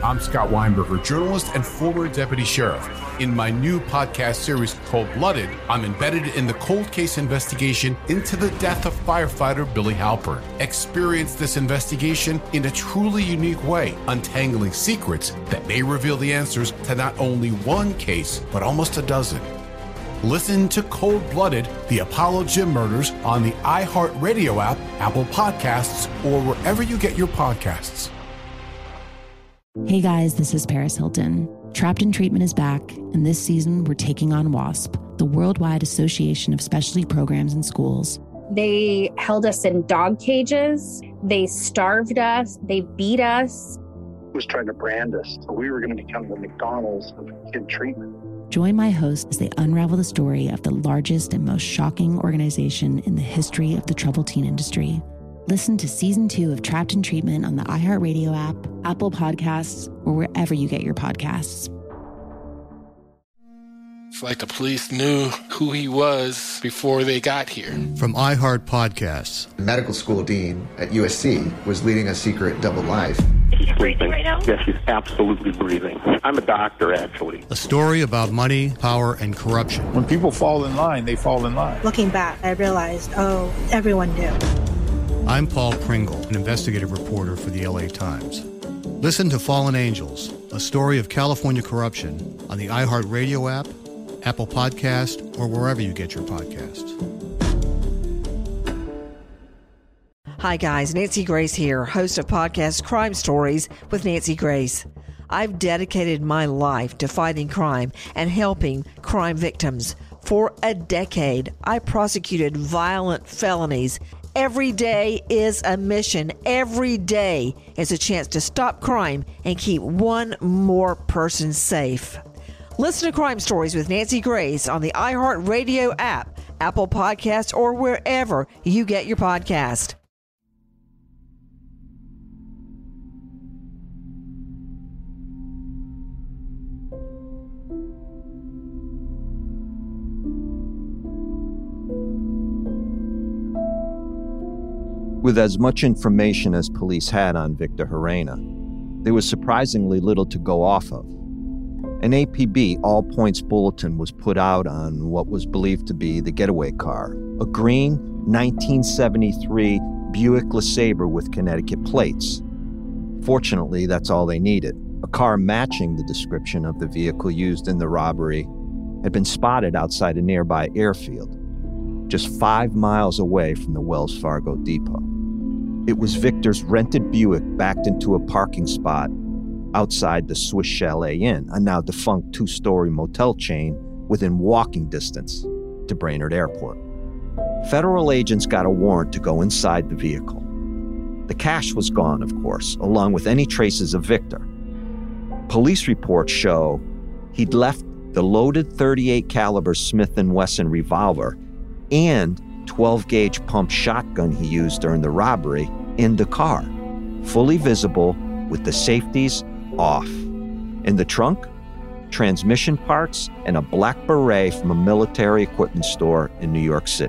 I'm Scott Weinberger, journalist and former deputy sheriff. In my new podcast series, Cold Blooded, I'm embedded in the cold case investigation into the death of firefighter Billy Halpern. Experience this investigation in a truly unique way, untangling secrets that may reveal the answers to not only one case, but almost a dozen. Listen to Cold Blooded, the Apollo Gym Murders on the iHeartRadio app, Apple Podcasts, or wherever you get your podcasts. Hey guys, this is Paris Hilton. Trapped in Treatment is back, and this season we're taking on WASP, the Worldwide Association of Specialty Programs in Schools. They held us in dog cages. They starved us. They beat us. Was trying to brand us. So we were going to become the McDonald's of kid treatment. Join my hosts as they unravel the story of the largest and most shocking organization in the history of the troubled teen industry. Listen to Season 2 of Trapped in Treatment on the iHeartRadio app, Apple Podcasts, or wherever you get your podcasts. It's like the police knew who he was before they got here. From iHeart Podcasts. The medical school dean at USC was leading a secret double life. He's breathing right now? Yes, he's absolutely breathing. I'm a doctor, actually. A story about money, power, and corruption. When people fall in line, they fall in line. Looking back, I realized, everyone knew. I'm Paul Pringle, an investigative reporter for the LA Times. Listen to Fallen Angels, a story of California corruption on the iHeartRadio app, Apple Podcast, or wherever you get your podcasts. Hi guys, Nancy Grace here, host of podcast Crime Stories with Nancy Grace. I've dedicated my life to fighting crime and helping crime victims. For a decade, I prosecuted violent felonies. Every day is a mission. Every day is a chance to stop crime and keep one more person safe. Listen to Crime Stories with Nancy Grace on the iHeartRadio app, Apple Podcasts, or wherever you get your podcast. With as much information as police had on Victor Herrera, there was surprisingly little to go off of. An APB all-points bulletin was put out on what was believed to be the getaway car, a green 1973 Buick LeSabre with Connecticut plates. Fortunately, that's all they needed. A car matching the description of the vehicle used in the robbery had been spotted outside a nearby airfield, just 5 miles away from the Wells Fargo depot. It was Victor's rented Buick backed into a parking spot outside the Swiss Chalet Inn, a now defunct 2-story motel chain within walking distance to Brainerd Airport. Federal agents got a warrant to go inside the vehicle. The cash was gone, of course, along with any traces of Victor. Police reports show he'd left the loaded .38 caliber Smith & Wesson revolver and 12-gauge pump shotgun he used during the robbery in the car, fully visible with the safeties off. In the trunk, transmission parts and a black beret from a military equipment store in New York City.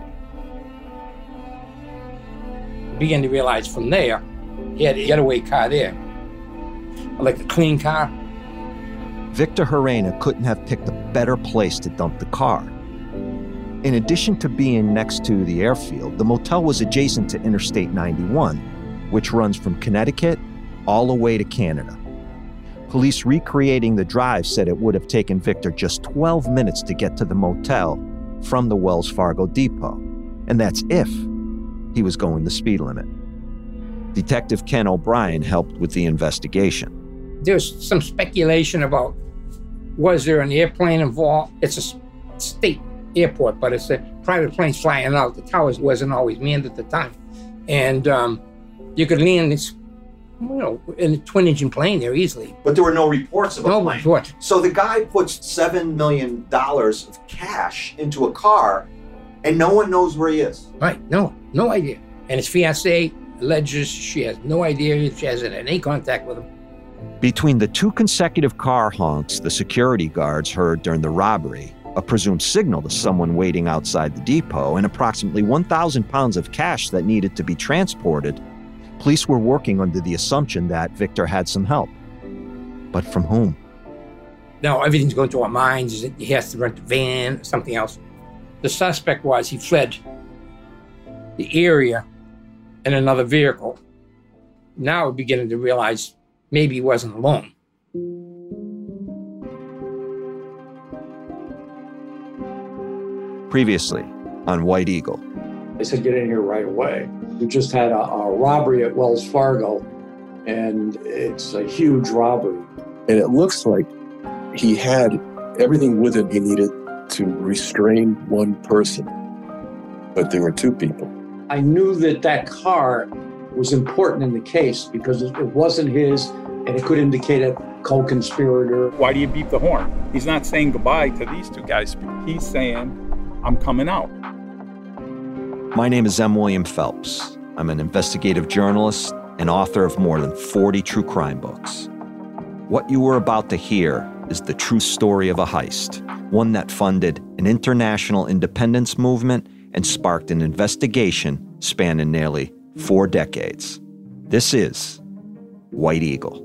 Began to realize from there, he had a getaway car there, like a clean car. Victor Herrera couldn't have picked a better place to dump the car. In addition to being next to the airfield, the motel was adjacent to Interstate 91, which runs from Connecticut all the way to Canada. Police recreating the drive said it would have taken Victor just 12 minutes to get to the motel from the Wells Fargo depot, and that's if he was going the speed limit. Detective Ken O'Brien helped with the investigation. There's some speculation about, was there an airplane involved? It's a state airport, but it's a private plane flying out. The towers wasn't always manned at the time. And you could land this, in a twin-engine plane there easily. But there were no reports of a plane. No reports. So the guy puts $7 million of cash into a car, and no one knows where he is. Right, no idea. And his fiancée alleges she has no idea if she has any contact with him. Between the 2 consecutive car honks the security guards heard during the robbery, a presumed signal to someone waiting outside the depot, and approximately 1,000 pounds of cash that needed to be transported, police were working under the assumption that Victor had some help. But from whom? Now, everything's going through our minds. Is it he has to rent a van, something else? The suspect was he fled the area in another vehicle. Now we're beginning to realize maybe he wasn't alone. Previously on White Eagle. They said, get in here right away. We just had a robbery at Wells Fargo, and it's a huge robbery. And it looks like he had everything with him he needed to restrain one person. But there were two people. I knew that car was important in the case because it wasn't his, and it could indicate a co-conspirator. Why do you beep the horn? He's not saying goodbye to these two guys. He's saying, I'm coming out. My name is M. William Phelps. I'm an investigative journalist and author of more than 40 true crime books. What you were about to hear is the true story of a heist, one that funded an international independence movement and sparked an investigation spanning nearly 4 decades. This is White Eagle.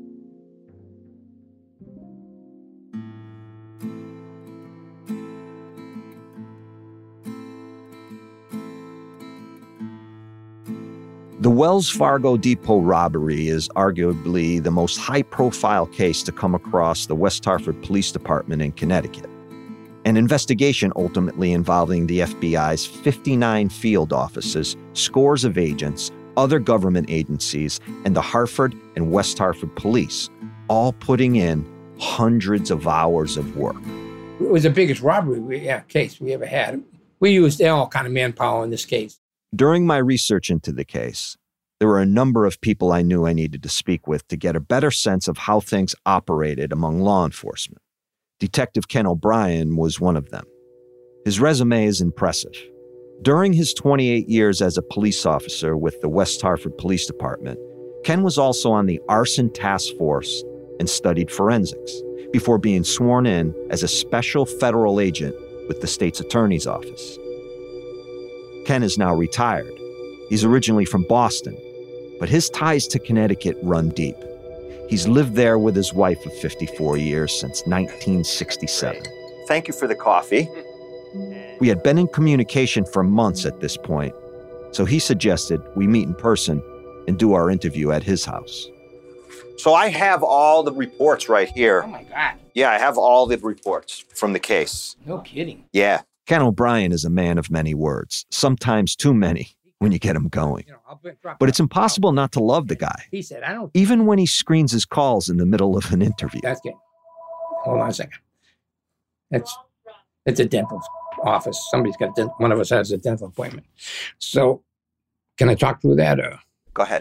The Wells Fargo Depot robbery is arguably the most high-profile case to come across the West Hartford Police Department in Connecticut. An investigation ultimately involving the FBI's 59 field offices, scores of agents, other government agencies, and the Hartford and West Hartford Police, all putting in hundreds of hours of work. It was the biggest robbery case we ever had. We used all kind of manpower in this case. During my research into the case, there were a number of people I knew I needed to speak with to get a better sense of how things operated among law enforcement. Detective Ken O'Brien was one of them. His resume is impressive. During his 28 years as a police officer with the West Hartford Police Department, Ken was also on the arson task force and studied forensics before being sworn in as a special federal agent with the state's attorney's office. Ken is now retired. He's originally from Boston, but his ties to Connecticut run deep. He's lived there with his wife of 54 years since 1967. Thank you for the coffee. We had been in communication for months at this point, so he suggested we meet in person and do our interview at his house. So I have all the reports right here. Oh, my God. Yeah, I have all the reports from the case. No kidding. Yeah. Ken O'Brien is a man of many words, sometimes too many when you get him going. But it's impossible not to love the guy. He said, I don't... Even when he screens his calls in the middle of an interview. That's good. Hold on a second. It's a dental office. Somebody's got one of us has a dental appointment. So can I talk through that? Or? Go ahead.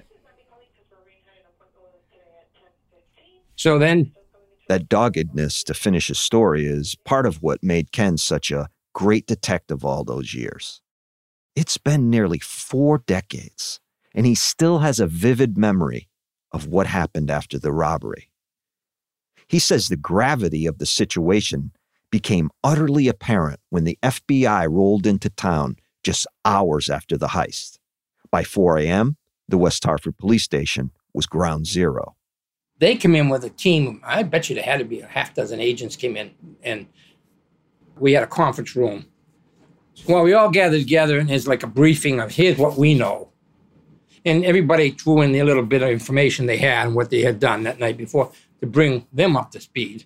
So then... That doggedness to finish his story is part of what made Ken such a great detective all those years. It's been nearly 4 decades, and he still has a vivid memory of what happened after the robbery. He says the gravity of the situation became utterly apparent when the FBI rolled into town just hours after the heist. By 4 a.m., the West Hartford Police Station was ground zero. They come in with a team. I bet you there had to be a half dozen agents came in, and we had a conference room. Well, we all gathered together, and there's like a briefing of here's what we know. And everybody threw in their little bit of information they had and what they had done that night before to bring them up to speed.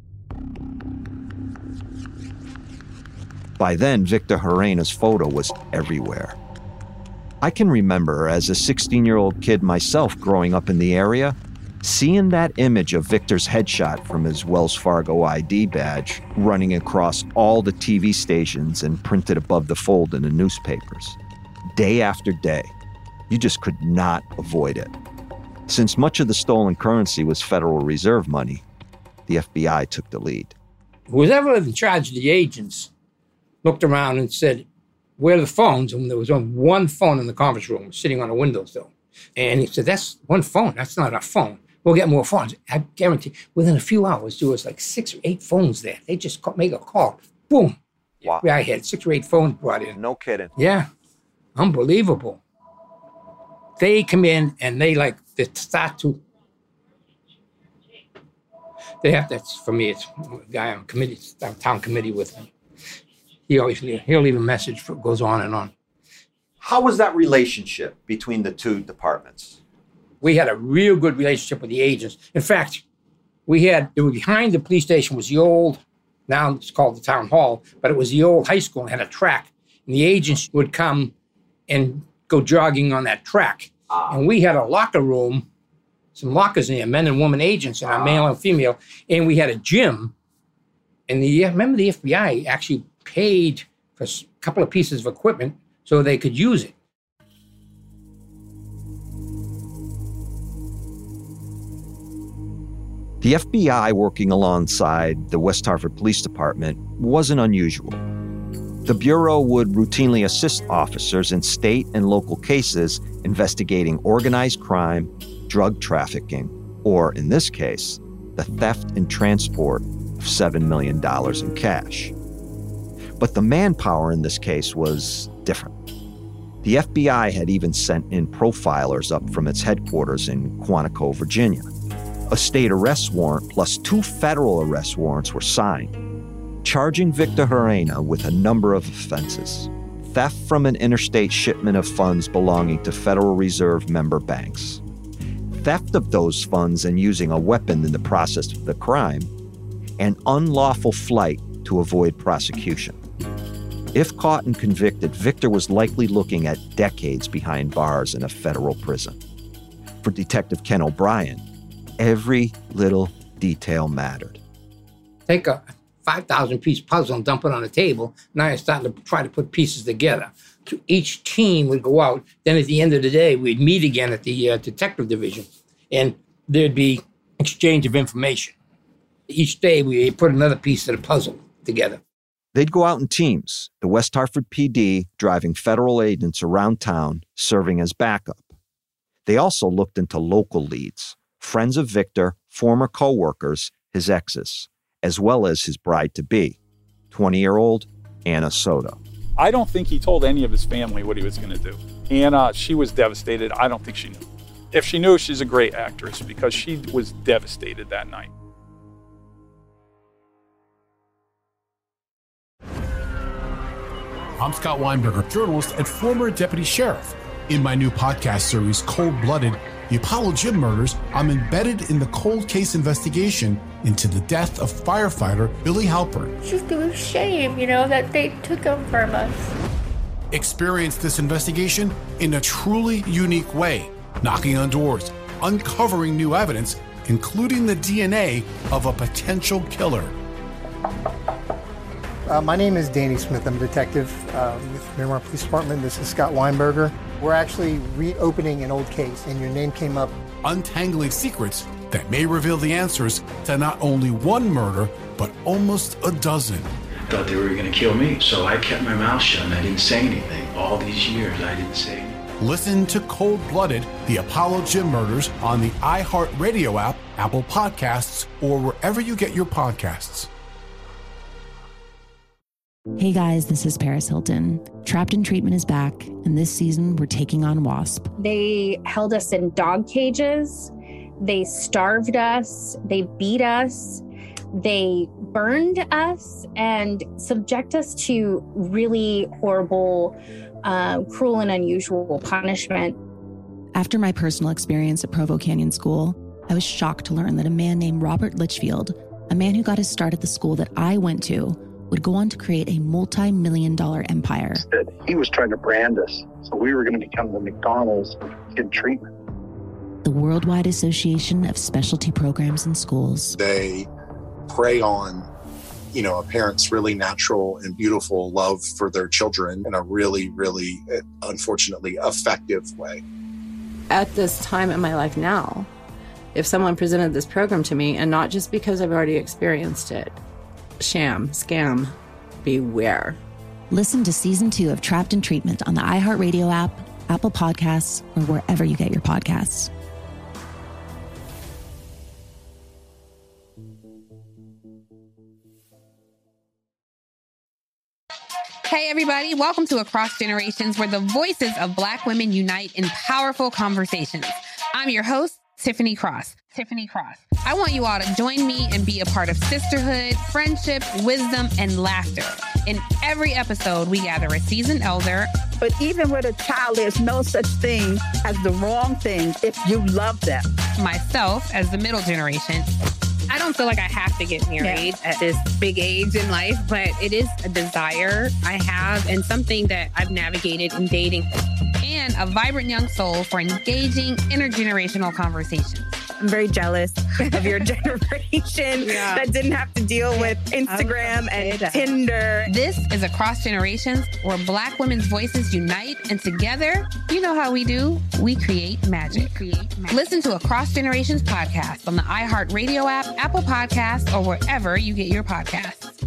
By then, Victor Horena's photo was everywhere. I can remember as a 16-year-old kid myself growing up in the area, seeing that image of Victor's headshot from his Wells Fargo ID badge running across all the TV stations and printed above the fold in the newspapers. Day after day, you just could not avoid it. Since much of the stolen currency was Federal Reserve money, the FBI took the lead. Whoever was in charge of the agents looked around and said, where are the phones? And there was only one phone in the conference room sitting on a windowsill. And he said, that's one phone. That's not our phone. We'll get more phones. I guarantee within a few hours, there was like 6 or 8 phones there. They just make a call. Boom. Wow. I had 6 or 8 phones brought in. No kidding. Yeah. Unbelievable. They come in and they start to They have that's for me. It's a guy on committee, town committee with me. He'll leave a message for goes on and on. How was that relationship between the two departments? We had a real good relationship with the agents. In fact, behind the police station was the old, now it's called the town hall, but it was the old high school and had a track. And the agents would come and go jogging on that track. And we had a locker room, some lockers in there, men and women agents, and male and female. And we had a gym. And remember the FBI actually paid for a couple of pieces of equipment so they could use it. The FBI working alongside the West Hartford Police Department wasn't unusual. The Bureau would routinely assist officers in state and local cases investigating organized crime, drug trafficking, or, in this case, the theft and transport of $7 million in cash. But the manpower in this case was different. The FBI had even sent in profilers up from its headquarters in Quantico, Virginia. A state arrest warrant plus 2 federal arrest warrants were signed, charging Victor Herrera with a number of offenses: theft from an interstate shipment of funds belonging to Federal Reserve member banks, theft of those funds and using a weapon in the process of the crime, and unlawful flight to avoid prosecution. If caught and convicted, Victor was likely looking at decades behind bars in a federal prison. For Detective Ken O'Brien, every little detail mattered. Take a 5,000-piece puzzle and dump it on the table. Now you're starting to try to put pieces together. So each team would go out. Then at the end of the day, we'd meet again at the detective division, and there'd be exchange of information. Each day, we put another piece of the puzzle together. They'd go out in teams, the West Hartford PD driving federal agents around town, serving as backup. They also looked into local leads, friends of Victor, former co-workers, his exes, as well as his bride-to-be, 20-year-old Anna Soto. I don't think he told any of his family what he was going to do. Anna, she was devastated. I don't think she knew. If she knew, she's a great actress because she was devastated that night. I'm Scott Weinberger, journalist and former deputy sheriff. In my new podcast series, Cold Blooded, The Apollo Gym Murders, I'm embedded in the cold case investigation into the death of firefighter Billy Halpern. It's just a shame, that they took him from us. Experience this investigation in a truly unique way, knocking on doors, uncovering new evidence, including the DNA of a potential killer. My name is Danny Smith. I'm a detective with Miramar Police Department. This is Scott Weinberger. We're actually reopening an old case, and your name came up. Untangling secrets that may reveal the answers to not only one murder, but almost a dozen. I thought they were going to kill me, so I kept my mouth shut and I didn't say anything. All these years, I didn't say anything. Listen to Cold Blooded, The Apollo Gym Murders on the iHeartRadio app, Apple Podcasts, or wherever you get your podcasts. Hey guys, this is Paris Hilton. Trapped in Treatment is back, and this season we're taking on WASP. They held us in dog cages. They starved us. They beat us. They burned us and subject us to really horrible, cruel and unusual punishment. After my personal experience at Provo Canyon School, I was shocked to learn that a man named Robert Litchfield, a man who got his start at the school that I went to, would go on to create a multi-million-dollar empire. He was trying to brand us, so we were going to become the McDonald's of kid treatment. The Worldwide Association of Specialty Programs in Schools. They prey on, a parent's really natural and beautiful love for their children in a really, really, unfortunately, effective way. At this time in my life now, if someone presented this program to me, and not just because I've already experienced it, sham, scam, beware. Listen to Season 2 of Trapped in Treatment on the iHeartRadio app, Apple Podcasts, or wherever you get your podcasts. Hey everybody, welcome to Across Generations, where the voices of Black women unite in powerful conversations. I'm your host, Tiffany Cross. Tiffany Cross. I want you all to join me and be a part of sisterhood, friendship, wisdom, and laughter. In every episode, we gather a seasoned elder. But even with a child, there's no such thing as the wrong thing if you love them. Myself as the middle generation. I don't feel like I have to get married at this big age in life, but it is a desire I have and something that I've navigated in dating. And a vibrant young soul for engaging intergenerational conversations. I'm very jealous of your generation that didn't have to deal with Instagram and Tinder. This is Across Generations, where Black women's voices unite, and together, you know how we do, we create magic. Listen to Across Generations podcast on the iHeartRadio app, Apple Podcasts, or wherever you get your podcasts.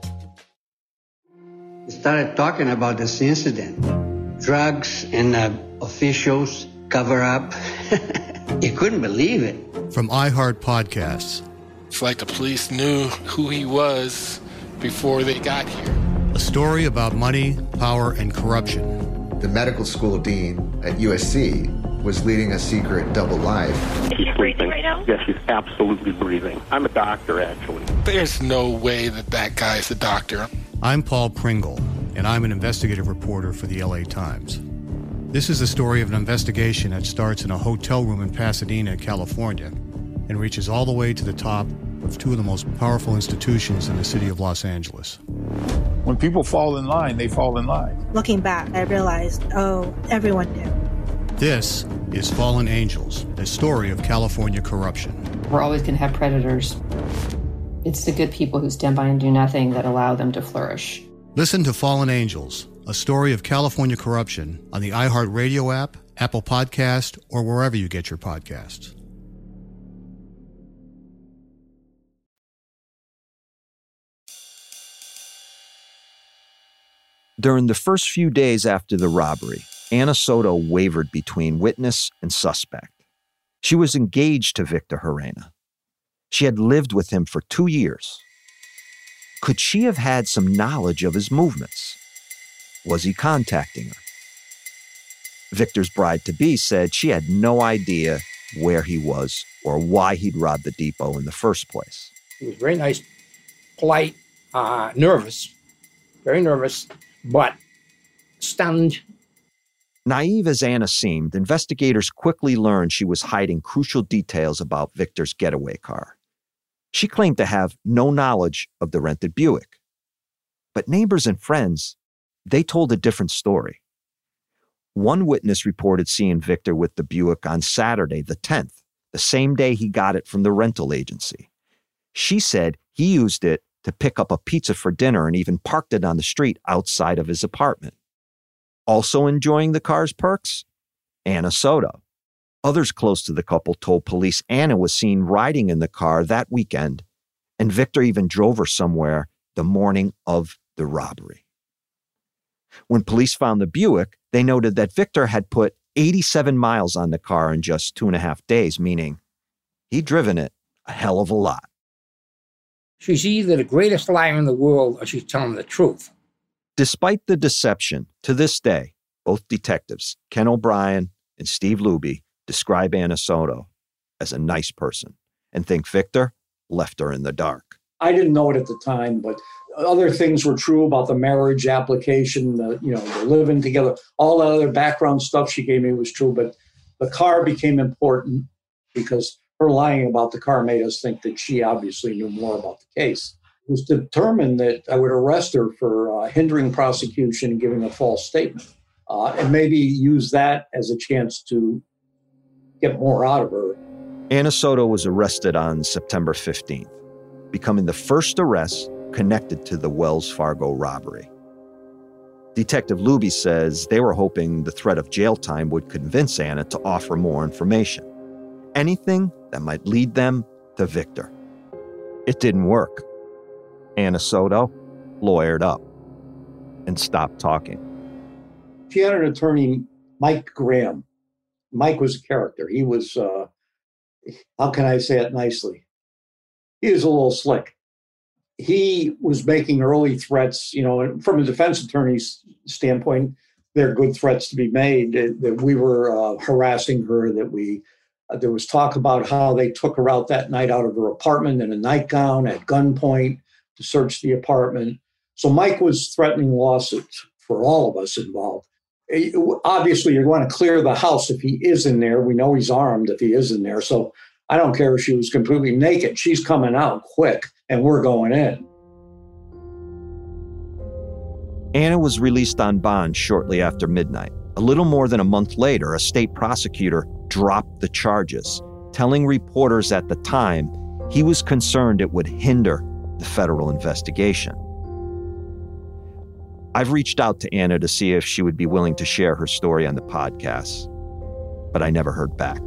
We started talking about this incident. Drugs and officials cover up. You couldn't believe it. From iHeart Podcasts. It's like the police knew who he was before they got here. A story about money, power, and corruption. The medical school dean at USC was leading a secret double life. She's breathing right now? Yes, she's absolutely breathing. I'm a doctor, actually. There's no way that guy is a doctor. I'm Paul Pringle, and I'm an investigative reporter for the LA Times. This is the story of an investigation that starts in a hotel room in Pasadena, California, and reaches all the way to the top of two of the most powerful institutions in the city of Los Angeles. When people fall in line, they fall in line. Looking back, I realized, everyone knew. This is Fallen Angels, a story of California corruption. We're always going to have predators. It's the good people who stand by and do nothing that allow them to flourish. Listen to Fallen Angels, a story of California corruption on the iHeartRadio app, Apple Podcast, or wherever you get your podcasts. During the first few days after the robbery, Anna Soto wavered between witness and suspect. She was engaged to Victor Herrera. She had lived with him for 2 years. Could she have had some knowledge of his movements? Was he contacting her? Victor's bride-to-be said she had no idea where he was or why he'd robbed the depot in the first place. He was very nice, polite, nervous, very nervous, but stunned. Naive as Anna seemed, investigators quickly learned she was hiding crucial details about Victor's getaway car. She claimed to have no knowledge of the rented Buick. But neighbors and friends, they told a different story. One witness reported seeing Victor with the Buick on Saturday, the 10th, the same day he got it from the rental agency. She said he used it to pick up a pizza for dinner and even parked it on the street outside of his apartment. Also enjoying the car's perks? Anna Soto. Others close to the couple told police Anna was seen riding in the car that weekend, and Victor even drove her somewhere the morning of the robbery. When police found the Buick, they noted that Victor had put 87 miles on the car in just 2.5 days, meaning he'd driven it a hell of a lot. She's either the greatest liar in the world or she's telling the truth. Despite the deception, to this day, both detectives, Ken O'Brien and Steve Luby, describe Anna Soto as a nice person and think Victor left her in the dark. I didn't know it at the time, but other things were true about the marriage application, the living together. All the other background stuff she gave me was true, but the car became important because her lying about the car made us think that she obviously knew more about the case. It was determined that I would arrest her for hindering prosecution and giving a false statement, and maybe use that as a chance to get more out of her. Anna Soto was arrested on September 15th, becoming the first arrest connected to the Wells Fargo robbery. Detective Luby says they were hoping the threat of jail time would convince Anna to offer more information. Anything that might lead them to Victor. It didn't work. Anna Soto lawyered up and stopped talking. She had an attorney, Mike Graham. Mike was a character. He was, how can I say it nicely? He was a little slick. He was making early threats, from a defense attorney's standpoint, they're good threats to be made, that we were harassing her, that we There was talk about how they took her out that night out of her apartment in a nightgown at gunpoint to search the apartment. So Mike was threatening lawsuits for all of us involved. Obviously, you're going to clear the house if he is in there. We know he's armed if he is in there. So I don't care if she was completely naked. She's coming out quick, and we're going in. Anna was released on bond shortly after midnight. A little more than a month later, a state prosecutor dropped the charges, telling reporters at the time he was concerned it would hinder the federal investigation. I've reached out to Anna to see if she would be willing to share her story on the podcast, but I never heard back.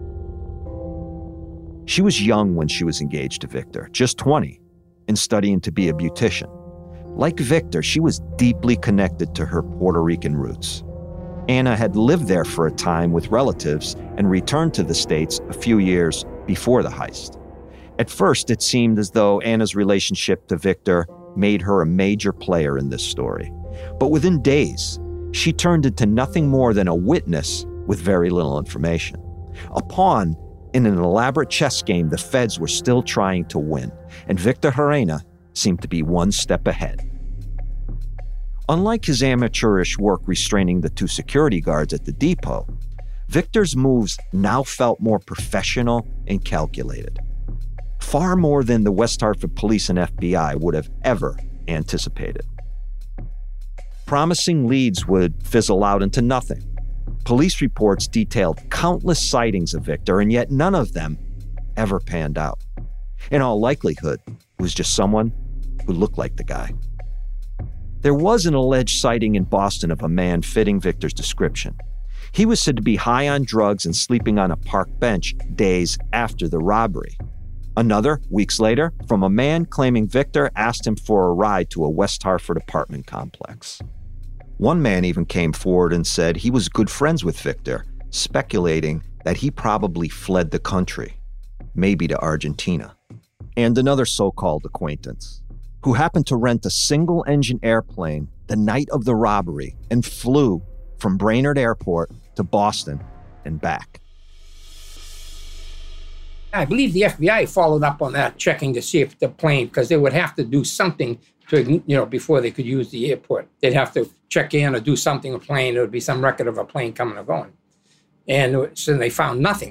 She was young when she was engaged to Victor, just 20, and studying to be a beautician. Like Victor, she was deeply connected to her Puerto Rican roots. Anna had lived there for a time with relatives and returned to the States a few years before the heist. At first, it seemed as though Anna's relationship to Victor made her a major player in this story. But within days, she turned into nothing more than a witness with very little information. A pawn in an elaborate chess game the feds were still trying to win, and Victor Herrera seemed to be one step ahead. Unlike his amateurish work restraining the two security guards at the depot, Victor's moves now felt more professional and calculated. Far more than the West Hartford police and FBI would have ever anticipated. Promising leads would fizzle out into nothing. Police reports detailed countless sightings of Victor, and yet none of them ever panned out. In all likelihood, it was just someone who looked like the guy. There was an alleged sighting in Boston of a man fitting Victor's description. He was said to be high on drugs and sleeping on a park bench days after the robbery. Another, weeks later, from a man claiming Victor asked him for a ride to a West Hartford apartment complex. One man even came forward and said he was good friends with Victor, speculating that he probably fled the country, maybe to Argentina. And another so-called acquaintance, who happened to rent a single-engine airplane the night of the robbery and flew from Brainerd Airport to Boston and back. I believe the FBI followed up on that, checking to see if the plane, because they would have to do something to, before they could use the airport. They'd have to check in or do something with a plane. There would be some record of a plane coming or going. And so they found nothing.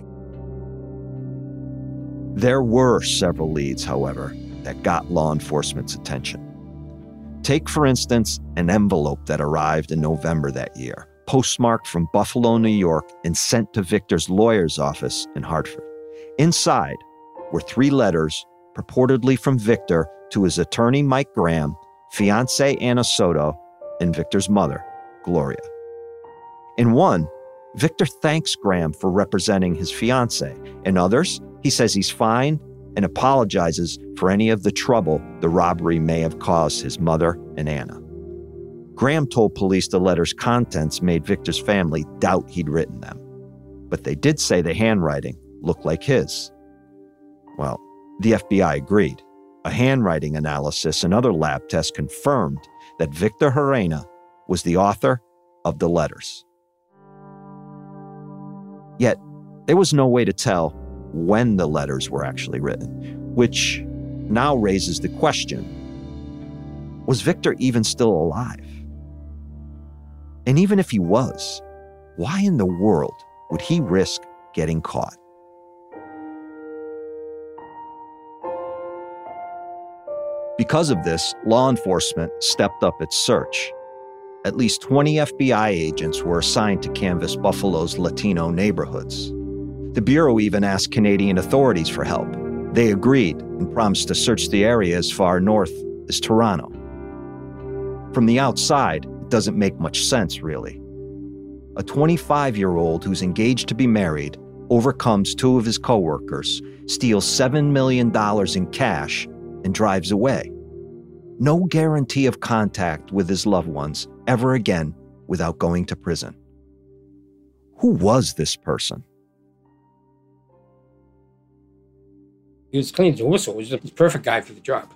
There were several leads, however, that got law enforcement's attention. Take, for instance, an envelope that arrived in November that year, postmarked from Buffalo, New York, and sent to Victor's lawyer's office in Hartford. Inside were 3 letters purportedly from Victor to his attorney, Mike Graham, fiancée Anna Soto, and Victor's mother, Gloria. In one, Victor thanks Graham for representing his fiancée. In others, he says he's fine and apologizes for any of the trouble the robbery may have caused his mother and Anna. Graham told police the letter's contents made Victor's family doubt he'd written them, but they did say the handwriting looked like his. Well, the FBI agreed. A handwriting analysis and other lab tests confirmed that Victor Herrera was the author of the letters. Yet, there was no way to tell when the letters were actually written, which now raises the question, was Victor even still alive? And even if he was, why in the world would he risk getting caught? Because of this, law enforcement stepped up its search. At least 20 FBI agents were assigned to canvass Buffalo's Latino neighborhoods. The Bureau even asked Canadian authorities for help. They agreed and promised to search the area as far north as Toronto. From the outside, it doesn't make much sense, really. A 25-year-old who's engaged to be married overcomes 2 of his coworkers, steals $7 million in cash, and drives away. No guarantee of contact with his loved ones ever again without going to prison. Who was this person? He was clean as a whistle. He was the perfect guy for the job.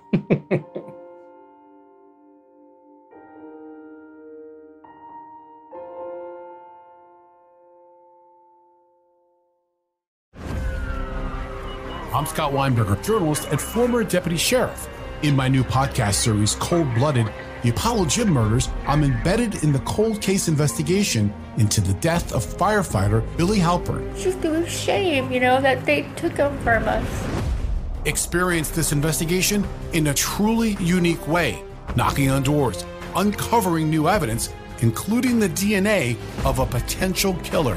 I'm Scott Weinberger, journalist and former deputy sheriff. In my new podcast series, Cold Blooded, The Apollo Gym Murders, I'm embedded in the cold case investigation into the death of firefighter Billy Halpern. It's just a shame, that they took him from us. Experience this investigation in a truly unique way, knocking on doors, uncovering new evidence, including the DNA of a potential killer.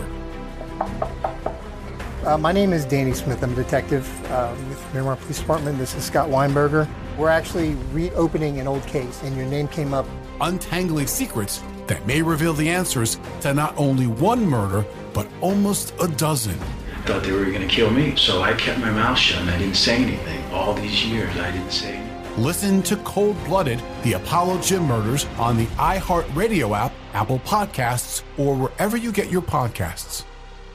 My name is Danny Smith. I'm a detective with Miramar Police Department. This is Scott Weinberger. We're actually reopening an old case, and your name came up. Untangling secrets that may reveal the answers to not only one murder, but almost a dozen. Thought they were going to kill me, so I kept my mouth shut and I didn't say anything. All these years, I didn't say anything. Listen to Cold Blooded, The Apollo Gym Murders on the iHeartRadio app, Apple Podcasts, or wherever you get your podcasts.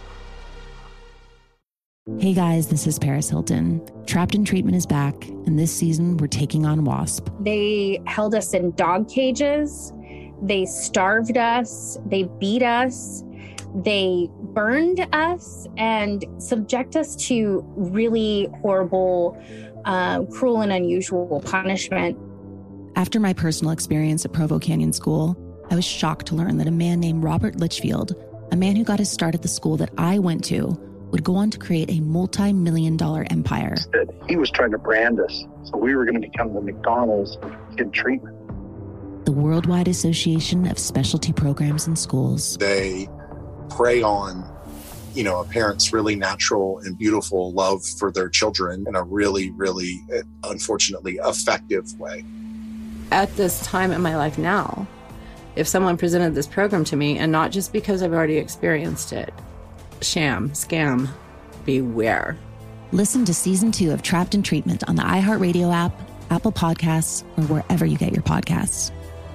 Hey guys, this is Paris Hilton. Trapped in Treatment is back, and this season we're taking on WASP. They held us in dog cages. They starved us. They beat us. They burned us and subject us to really horrible, cruel and unusual punishment. After my personal experience at Provo Canyon School, I was shocked to learn that a man named Robert Litchfield, a man who got his start at the school that I went to, would go on to create a multi-million-dollar empire. He was trying to brand us, so we were going to become the McDonald's of kid treatment. The Worldwide Association of Specialty Programs in Schools. They prey on, a parent's really natural and beautiful love for their children in a really, really, unfortunately, effective way. At this time in my life now, if someone presented this program to me, and not just because I've already experienced it, sham, scam, beware. Listen to Season 2 of Trapped in Treatment on the iHeartRadio app, Apple Podcasts, or wherever you get your podcasts.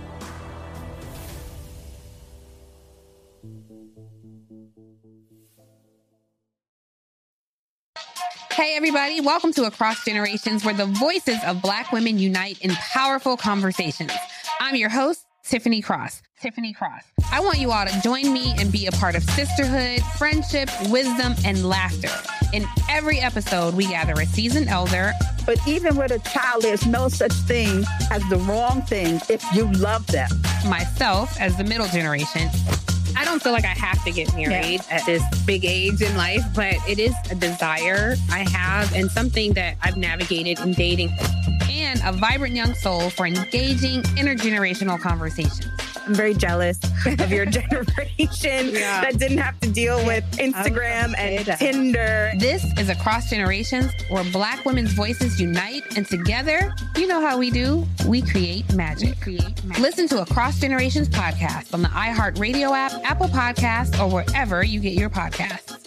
Hey everybody, welcome to Across Generations, where the voices of Black women unite in powerful conversations. I'm your host, Tiffany Cross. I want you all to join me and be a part of sisterhood, friendship, wisdom, and laughter. In every episode, we gather a seasoned elder. But even with a child, there's no such thing as the wrong thing if you love them. Myself, as the middle generation. I don't feel like I have to get married at this big age in life, but it is a desire I have and something that I've navigated in dating, and a vibrant young soul for engaging intergenerational conversations. I'm very jealous of your generation that didn't have to deal with Instagram and Tinder. This is Across Generations, where Black women's voices unite, and together, you know how we do, we create magic. Listen to Across Generations podcast on the iHeartRadio app, Apple Podcasts, or wherever you get your podcasts.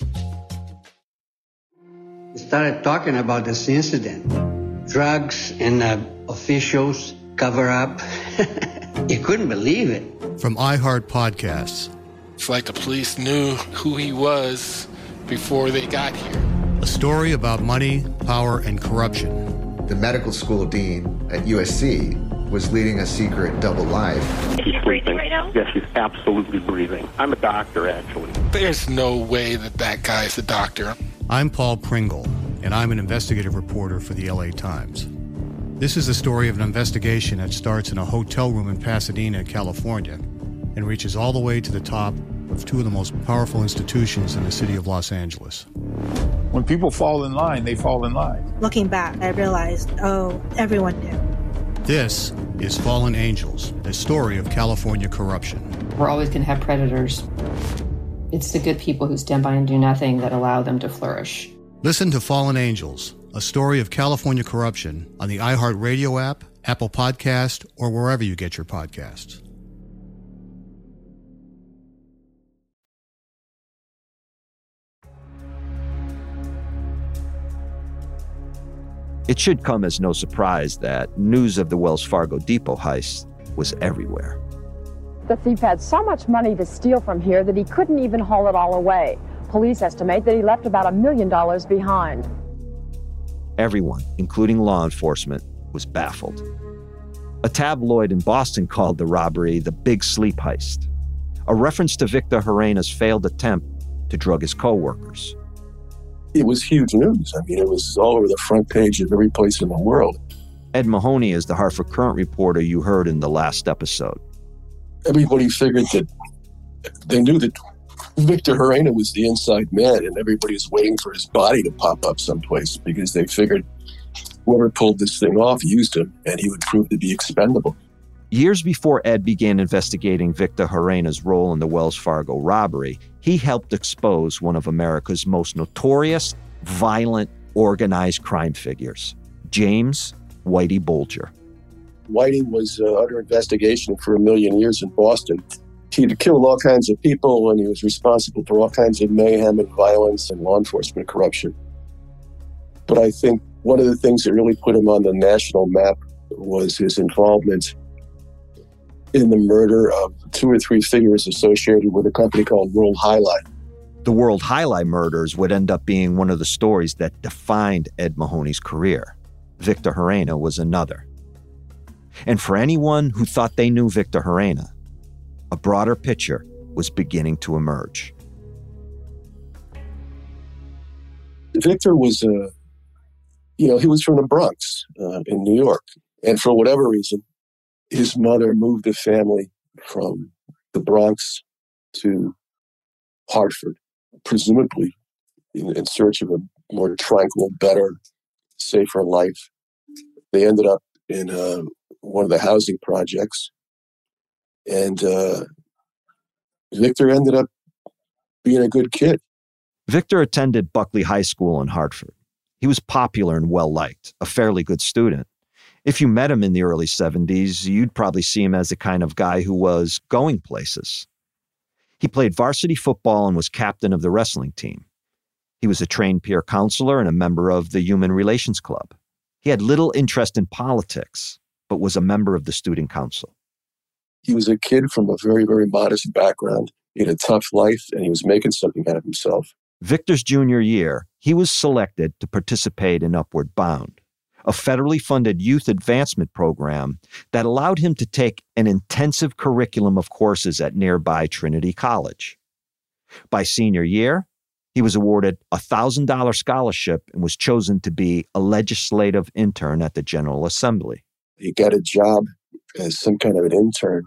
We started talking about this incident. Drugs and officials cover up. You couldn't believe it. From iHeart Podcasts. It's like the police knew who he was before they got here. A story about money, power, and corruption. The medical school dean at USC was leading a secret double life. She's breathing right now? Yes, she's absolutely breathing. I'm a doctor, actually. There's no way that guy's a doctor. I'm Paul Pringle, and I'm an investigative reporter for the LA Times. This is the story of an investigation that starts in a hotel room in Pasadena, California, and reaches all the way to the top of two of the most powerful institutions in the city of Los Angeles. When people fall in line, they fall in line. Looking back, I realized, everyone knew. This is Fallen Angels, a story of California corruption. We're always going to have predators. It's the good people who stand by and do nothing that allow them to flourish. Listen to Fallen Angels, a story of California corruption on the iHeartRadio app, Apple Podcast, or wherever you get your podcasts. It should come as no surprise that news of the Wells Fargo Depot heist was everywhere. The thief had so much money to steal from here that he couldn't even haul it all away. Police estimate that he left about $1 million behind. Everyone, including law enforcement, was baffled. A tabloid in Boston called the robbery the Big Sleep Heist, a reference to Victor Herena's failed attempt to drug his co-workers. It was huge news. I mean, it was all over the front page of every place in the world. Ed Mahoney is the Hartford Courant reporter you heard in the last episode. Everybody figured that they knew that Victor Herrera was the inside man, and everybody was waiting for his body to pop up someplace because they figured whoever pulled this thing off used him, and he would prove to be expendable. Years before Ed began investigating Victor Herrera's role in the Wells Fargo robbery, he helped expose one of America's most notorious, violent, organized crime figures, James Whitey Bulger. Whitey was under investigation for 1 million years in Boston. He'd killed all kinds of people, and he was responsible for all kinds of mayhem and violence and law enforcement corruption. But I think one of the things that really put him on the national map was his involvement in the murder of 2 or 3 figures associated with a company called World Highlight. The World Highlight murders would end up being one of the stories that defined Ed Mahoney's career. Victor Herrera was another. And for anyone who thought they knew Victor Herrera, a broader picture was beginning to emerge. Victor was, he was from the Bronx in New York. And for whatever reason, his mother moved the family from the Bronx to Hartford, presumably in search of a more tranquil, better, safer life. They ended up in one of the housing projects. And Victor ended up being a good kid. Victor attended Buckley High School in Hartford. He was popular and well-liked, a fairly good student. If you met him in the early 70s, you'd probably see him as the kind of guy who was going places. He played varsity football and was captain of the wrestling team. He was a trained peer counselor and a member of the Human Relations Club. He had little interest in politics, but was a member of the student council. He was a kid from a very, very modest background. He had a tough life, and he was making something out of himself. Victor's junior year, he was selected to participate in Upward Bound, a federally funded youth advancement program that allowed him to take an intensive curriculum of courses at nearby Trinity College. By senior year, he was awarded a $1,000 scholarship and was chosen to be a legislative intern at the General Assembly. He got a job as some kind of an intern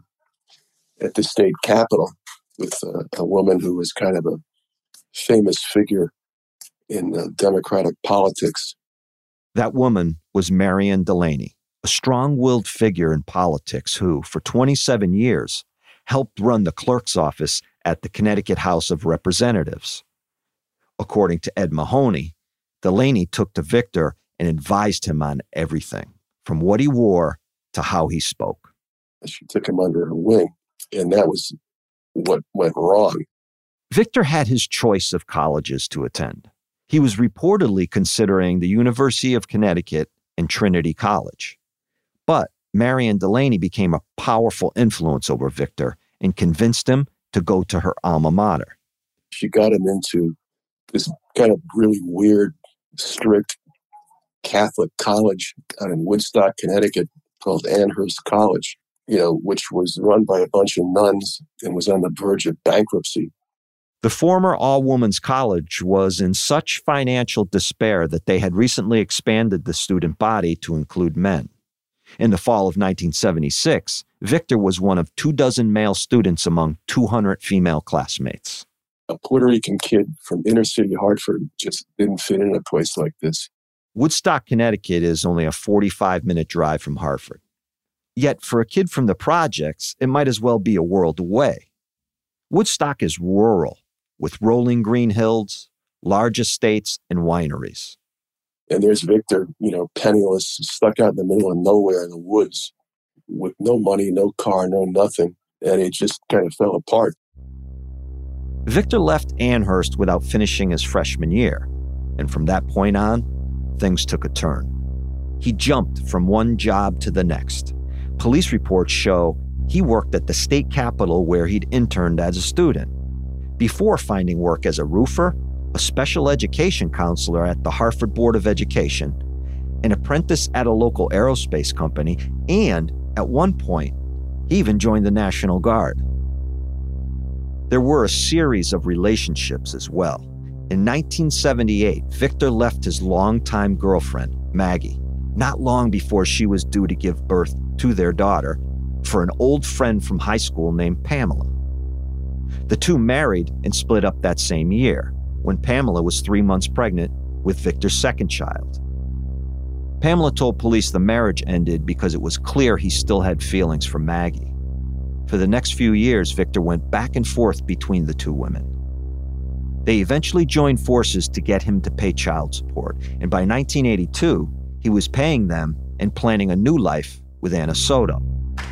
at the state capitol with a woman who was kind of a famous figure in Democratic politics. That woman was Marion Delaney, a strong-willed figure in politics who, for 27 years, helped run the clerk's office at the Connecticut House of Representatives. According to Ed Mahoney, Delaney took to Victor and advised him on everything, from what he wore to how he spoke. She took him under her wing, and that was what went wrong. Victor had his choice of colleges to attend. He was reportedly considering the University of Connecticut and Trinity College. But Marion Delaney became a powerful influence over Victor and convinced him to go to her alma mater. She got him into this kind of really weird, strict Catholic college out in Woodstock, Connecticut, called Amherst College, which was run by a bunch of nuns and was on the verge of bankruptcy. The former all-women's college was in such financial despair that they had recently expanded the student body to include men. In the fall of 1976, Victor was one of 24 male students among 200 female classmates. A Puerto Rican kid from inner city Hartford just didn't fit in a place like this. Woodstock, Connecticut is only a 45-minute drive from Hartford. Yet for a kid from the projects, it might as well be a world away. Woodstock is rural, with rolling green hills, large estates, and wineries. And there's Victor, penniless, stuck out in the middle of nowhere in the woods, with no money, no car, no nothing. And it just kind of fell apart. Victor left Amherst without finishing his freshman year. And from that point on, things took a turn. He jumped from one job to the next. Police reports show he worked at the state capitol where he'd interned as a student, before finding work as a roofer, a special education counselor at the Hartford Board of Education, an apprentice at a local aerospace company, and, at one point, he even joined the National Guard. There were a series of relationships as well, In 1978, Victor left his longtime girlfriend, Maggie, not long before she was due to give birth to their daughter, for an old friend from high school named Pamela. The two married and split up that same year, when Pamela was 3 months pregnant with Victor's second child. Pamela told police the marriage ended because it was clear he still had feelings for Maggie. For the next few years, Victor went back and forth between the two women. They eventually joined forces to get him to pay child support, and by 1982, he was paying them and planning a new life with Anna Soto.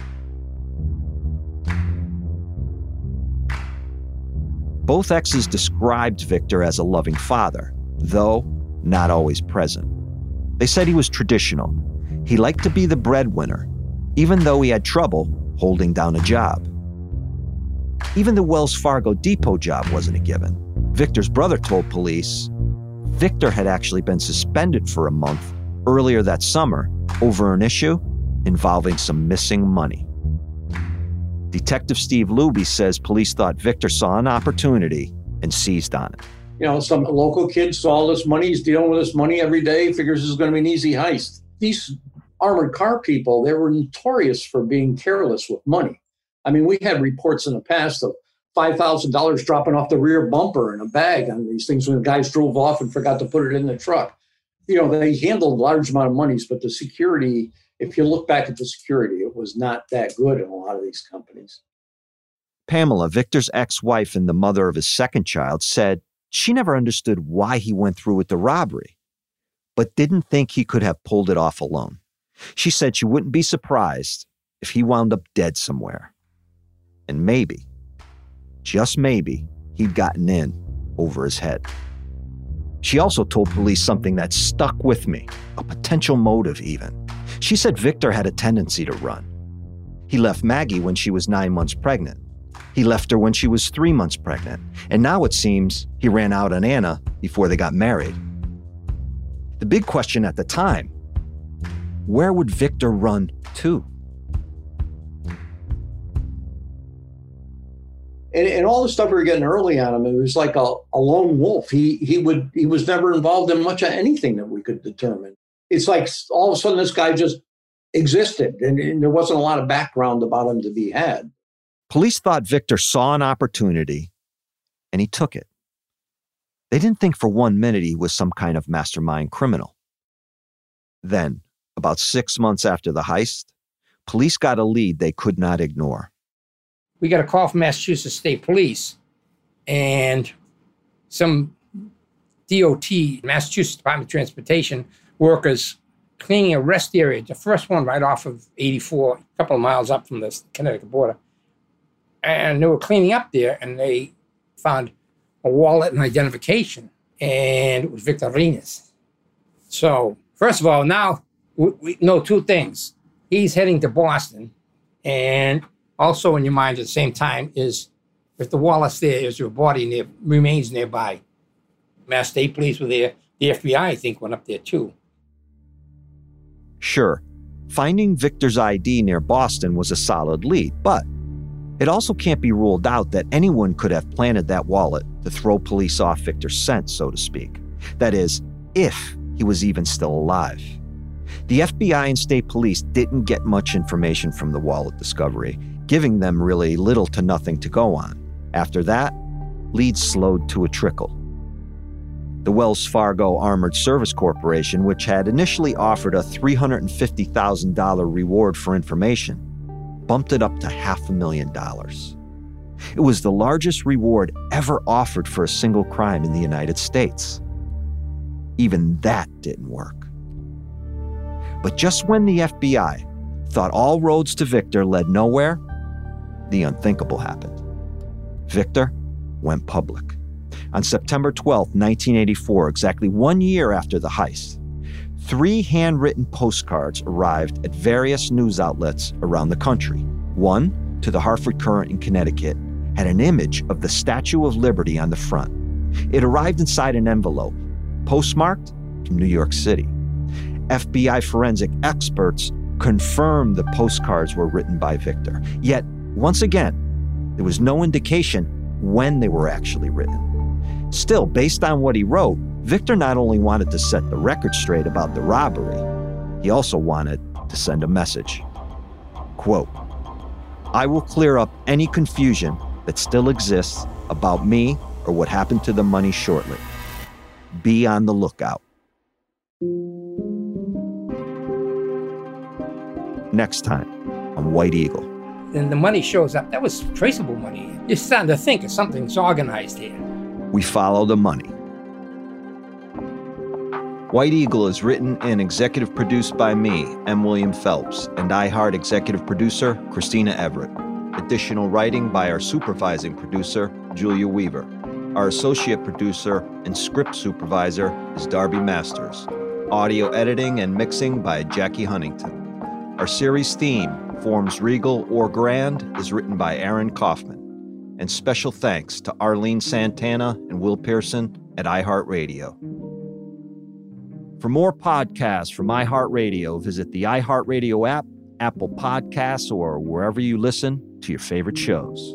Both exes described Victor as a loving father, though not always present. They said he was traditional. He liked to be the breadwinner, even though he had trouble holding down a job. Even the Wells Fargo depot job wasn't a given. Victor's brother told police Victor had actually been suspended for a month earlier that summer over an issue involving some missing money. Detective Steve Luby says police thought Victor saw an opportunity and seized on it. You know, some local kid saw all this money, he's dealing with this money every day, figures this is going to be an easy heist. These armored car people, they were notorious for being careless with money. I mean, we had reports in the past of $5,000 dropping off the rear bumper in a bag on these things when the guys drove off and forgot to put it in the truck. You know, they handled a large amount of monies, but the security, if you look back at the security, it was not that good in a lot of these companies. Pamela, Victor's ex-wife and the mother of his second child, said she never understood why he went through with the robbery, but didn't think he could have pulled it off alone. She said she wouldn't be surprised if he wound up dead somewhere. And maybe, just maybe, he'd gotten in over his head. She also told police something that stuck with me, a potential motive even. She said Victor had a tendency to run. He left Maggie when she was 9 months pregnant. He left her when she was 3 months pregnant. And now it seems he ran out on Anna before they got married. The big question at the time, where would Victor run to? And all the stuff we were getting early on him, it was like a lone wolf. He was never involved in much of anything that we could determine. It's like all of a sudden this guy just existed and there wasn't a lot of background about him to be had. Police thought Victor saw an opportunity and he took it. They didn't think for 1 minute he was some kind of mastermind criminal. Then, about 6 months after the heist, police got a lead they could not ignore. We got a call from Massachusetts State Police and some DOT, Massachusetts Department of Transportation, workers cleaning a rest area, the first one right off of 84, a couple of miles up from the Connecticut border. And they were cleaning up there and they found a wallet and identification, and it was Victor Arenas. So, first of all, now we know two things. He's heading to Boston, and also in your mind at the same time is if the wallet's there, is there a body remains nearby? Mass State Police were there. The FBI, I think, went up there too. Sure, finding Victor's ID near Boston was a solid lead, but it also can't be ruled out that anyone could have planted that wallet to throw police off Victor's scent, so to speak. That is, if he was even still alive. The FBI and state police didn't get much information from the wallet discovery, giving them really little to nothing to go on. After that, leads slowed to a trickle. The Wells Fargo Armored Service Corporation, which had initially offered a $350,000 reward for information, bumped it up to $500,000. It was the largest reward ever offered for a single crime in the United States. Even that didn't work. But just when the FBI thought all roads to Victor led nowhere, the unthinkable happened. Victor went public. On September 12, 1984, exactly 1 year after the heist, 3 handwritten postcards arrived at various news outlets around the country. One, to the Hartford Courant in Connecticut, had an image of the Statue of Liberty on the front. It arrived inside an envelope, postmarked from New York City. FBI forensic experts confirmed the postcards were written by Victor. Yet, once again, there was no indication when they were actually written. Still, based on what he wrote, Victor not only wanted to set the record straight about the robbery, he also wanted to send a message. Quote, "I will clear up any confusion that still exists about me or what happened to the money shortly. Be on the lookout." Next time on White Eagle. And the money shows up. That was traceable money. You're starting to think of something's organized here. We follow the money. White Eagle is written and executive produced by me, M. William Phelps, and iHeart executive producer, Christina Everett. Additional writing by our supervising producer, Julia Weaver. Our associate producer and script supervisor is Darby Masters. Audio editing and mixing by Jackie Huntington. Our series theme, Forms Regal or Grand, is written by Aaron Kaufman. And special thanks to Arlene Santana and Will Pearson at iHeartRadio. For more podcasts from iHeartRadio, visit the iHeartRadio app, Apple Podcasts, or wherever you listen to your favorite shows.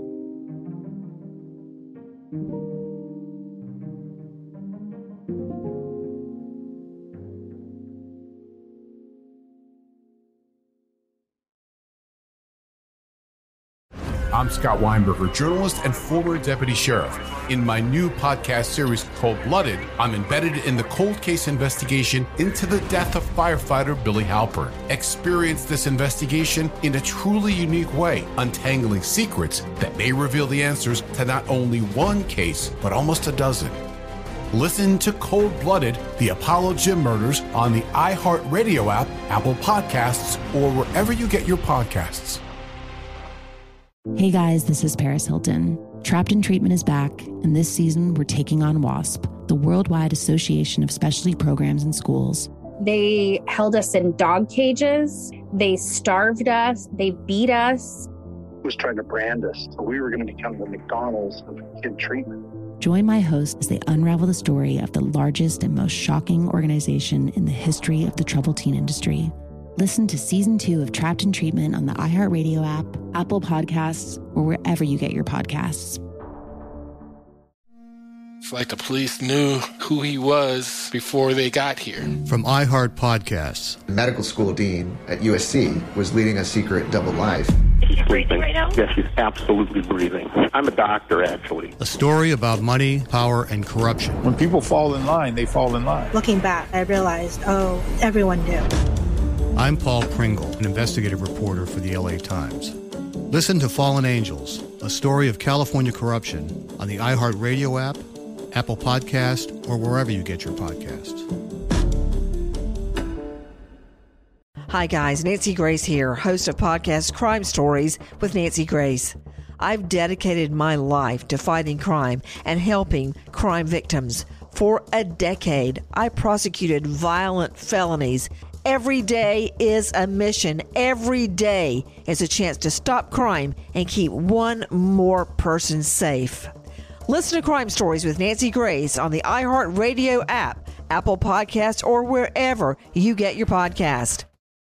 I'm Scott Weinberger, journalist and former deputy sheriff. In my new podcast series, Cold Blooded, I'm embedded in the cold case investigation into the death of firefighter Billy Halpern. Experience this investigation in a truly unique way, untangling secrets that may reveal the answers to not only one case, but almost a dozen. Listen to Cold Blooded, The Apollo Gym Murders on the iHeartRadio app, Apple Podcasts, or wherever you get your podcasts. Hey guys, this is Paris Hilton. Trapped in Treatment is back, and this season we're taking on WASP, the Worldwide Association of Specialty Programs in Schools. They held us in dog cages. They starved us. They beat us. Was trying to brand us. So we were going to become the McDonald's of kid treatment. Join my hosts as they unravel the story of the largest and most shocking organization in the history of the troubled teen industry. Listen to Season 2 of Trapped in Treatment on the iHeartRadio app, Apple Podcasts, or wherever you get your podcasts. It's like the police knew who he was before they got here. From iHeart Podcasts. The medical school dean at USC was leading a secret double life. She's breathing right now? Yes, she's absolutely breathing. I'm a doctor, actually. A story about money, power, and corruption. When people fall in line, they fall in line. Looking back, I realized, everyone knew. I'm Paul Pringle, an investigative reporter for the LA Times. Listen to Fallen Angels, a story of California corruption on the iHeartRadio app, Apple Podcast, or wherever you get your podcasts. Hi guys, Nancy Grace here, host of podcast Crime Stories with Nancy Grace. I've dedicated my life to fighting crime and helping crime victims. For a decade, I prosecuted violent felonies. Every day is a mission. Every day is a chance to stop crime and keep one more person safe. Listen to Crime Stories with Nancy Grace on the iHeartRadio app, Apple Podcasts, or wherever you get your podcast.